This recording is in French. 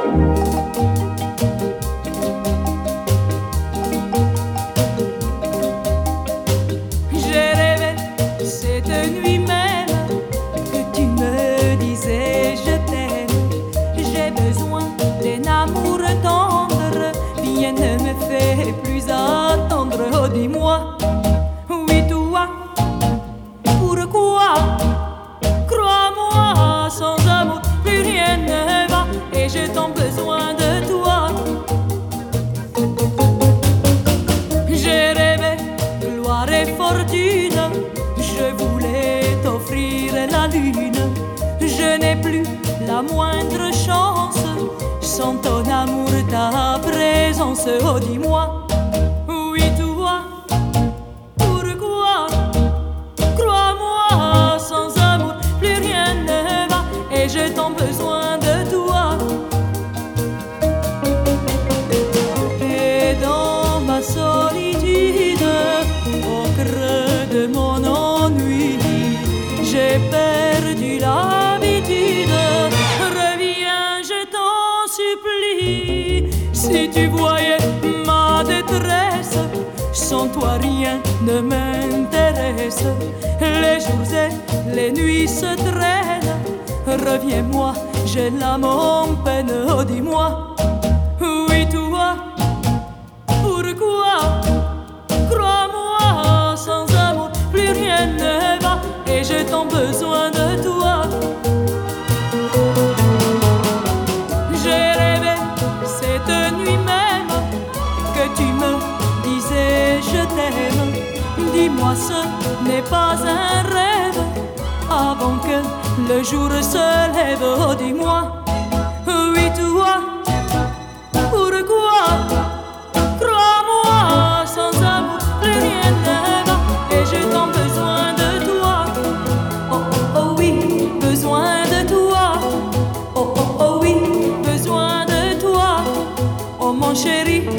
J'ai rêvé cette nuit même que tu me disais je t'aime. J'ai besoin d'un amour tendre, rien ne me fait plus attendre. Oh dis-moi, oui toi, pourquoi? Crois-moi, sans amour plus rien ne va et j'ai tant besoin de toi. J'ai rêvé gloire et fortune, je voulais t'offrir la lune. Je n'ai plus la moindre chance sans ton amour, ta présence. Oh dis-moi, oui toi, pourquoi? Crois-moi, sans amour plus rien ne va et j'ai tant besoin de toi. Et dans ma solitude, au creux de mon ennui, j'ai perdu l'habitude. Reviens, je t'en supplie. Si tu voyais ma détresse, sans toi rien ne m'intéresse. Les jours et les nuits se traînent. Reviens-moi, j'ai l'âme en peine. Oh dis-moi, oui toi, pourquoi? Crois-moi, sans amour plus rien ne va et j'ai tant besoin de toi. J'ai rêvé cette nuit même que tu me disais je t'aime. Dis-moi, ce n'est pas un rêve avant que le jour se lève. Oh dis-moi, oui toi, pourquoi? Crois-moi, sans amour plus rien ne va et j'ai tant besoin de toi. Oh oh oh oui, besoin de toi. Oh oh oh oui, besoin de toi. Oh mon chéri,